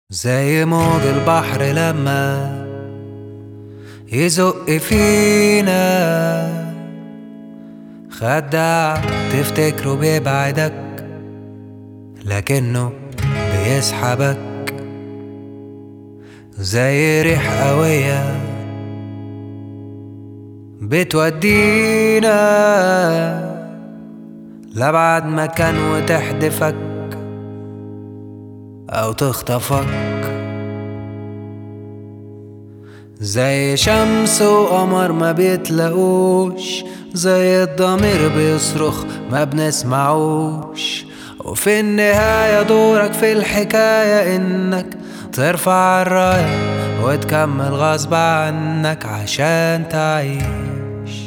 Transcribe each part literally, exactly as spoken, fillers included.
زي موج البحر لما يزق فينا، خداع تفتكره بيبعدك لكنه بيسحبك. زي ريح قوية بتودينا لأبعد مكان وتحدفك أو تخطفك. زي شمس وقمر ما بيتلاقوش، زي الضمير بيصرخ ما بنسمعوش. وفي النهاية دورك في الحكاية إنك ترفع الراية وتكمل غصب عنك عشان تعيش.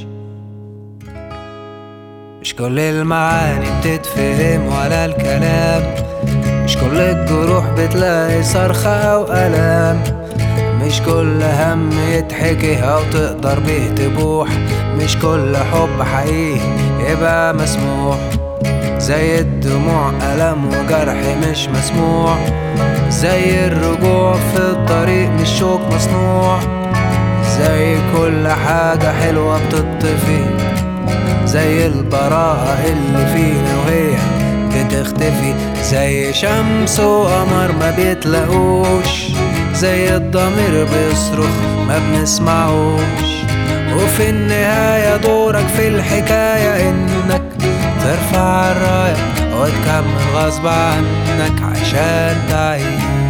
مش كل المعاني بتتفهم ولا الكلام، مش كل الجروح بتلاقي صرخة أو ألام، مش كل هم يتحكي أو تقدر بيه تبوح، مش كل حب حقيقي يبقى مسموح. زي الدموع ألم وجرح مش مسموع، زي الرجوع في الطريق مش شوك مصنوع. زي كل حاجة حلوة بتطفي، زي البراءة اللي فينا وهي بتختفي. زي شمس وقمر ما بيتلاقوش، زي الضمير بيصرخ ما بنسمعوش. وفي النهاية دورك في الحكاية إنك ترفع الراية وتكمل غصب عنك عشان تعيش.